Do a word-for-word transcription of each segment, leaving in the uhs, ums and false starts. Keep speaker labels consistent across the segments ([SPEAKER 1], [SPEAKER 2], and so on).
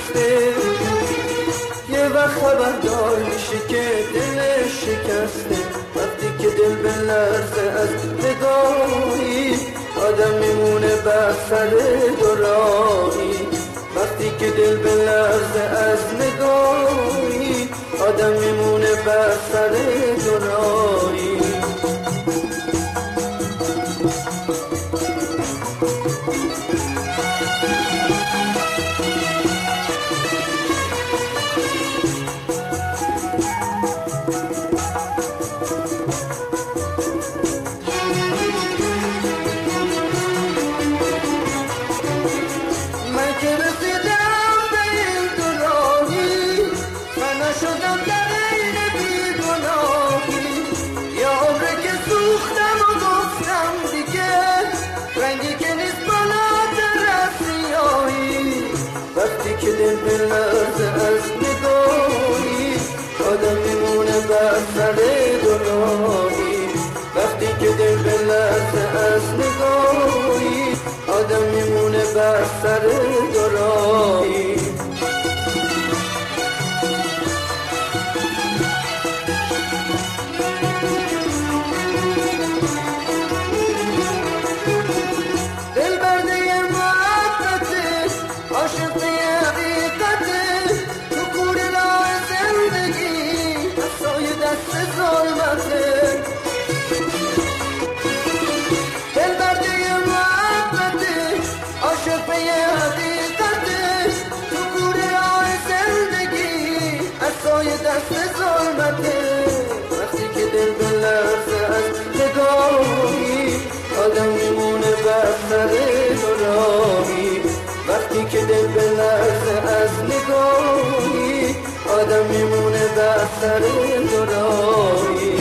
[SPEAKER 1] شکسته، یه وقت خبردار میشه که دلش شکسته. وقتی که دل به لرزه از نگاهی، آدم میمونه بر سر دوراهی. وقتی که دل به لرزه از نگاهی، آدم میمونه بر سر دوراهی. وقتی که دل به لرزه از نگاهی، آدم میمونه بر سر دوراهی. وقتی که دل به لرزه از نگاهی، آدم میمونه بر سر دوراهی. دست ظلمته. وقتی که دل به لرزه از نگاهی، آدم میمونه بر سر دوراهی. وقتی که دل به لرزه از نگاهی، آدم میمونه بر سر دوراهی.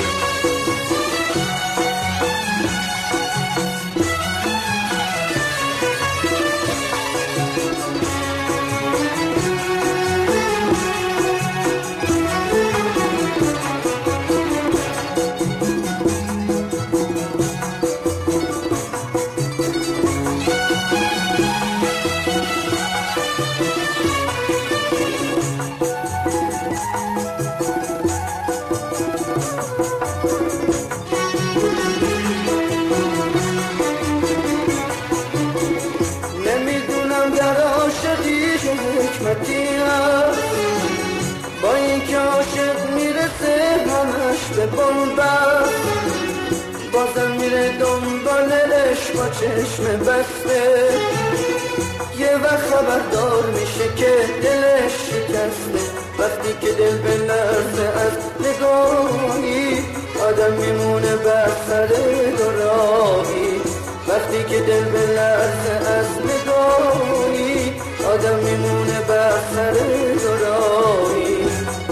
[SPEAKER 1] حکمتی هست با اینکه عاشق میرسه همش به بنبست، بازم میره دنبالش با چشم بسته. یه وقت خبردار میشه که دلش شکسته. وقتی که دل به لرزه از نگاهی، آدم میمونه بر سر دوراهی. وقتی که دل به لرزه از نگاهی، آدم میمونه بر سر دوراهی.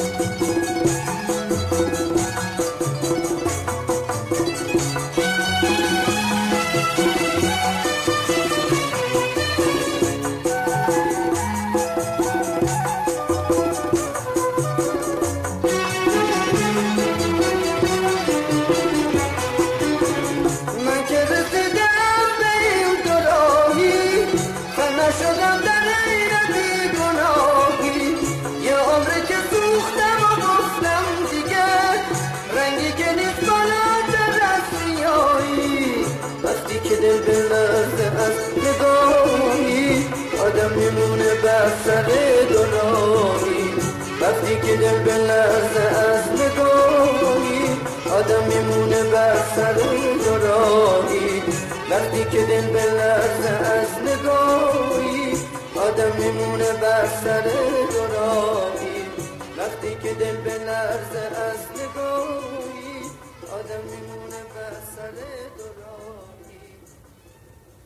[SPEAKER 1] من که رسیدم به این دوراهی، فنا شدم در این بیگناهی. یه عمره که سوختم و گفتم دیگه، رنگی که نیست بالاتر از سیاهی. وقتی که دل به لرزه از نگاهی، آدم میمونه بر سر دوراهی. وقتی که دل به لرزه از نگاهی، آدم میمونه بر سر دوراهی. وقتی که دل به لرزه از نگاهی، آدم میمونه بر سر دوراهی. وقتی که دل به لرزه از نگاهی، آدم میمونه بر سر دوراهی.